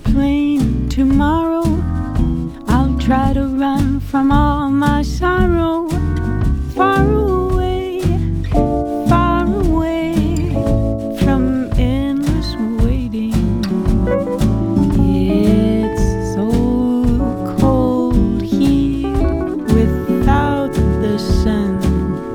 airplane tomorrow. I'll try to run from all my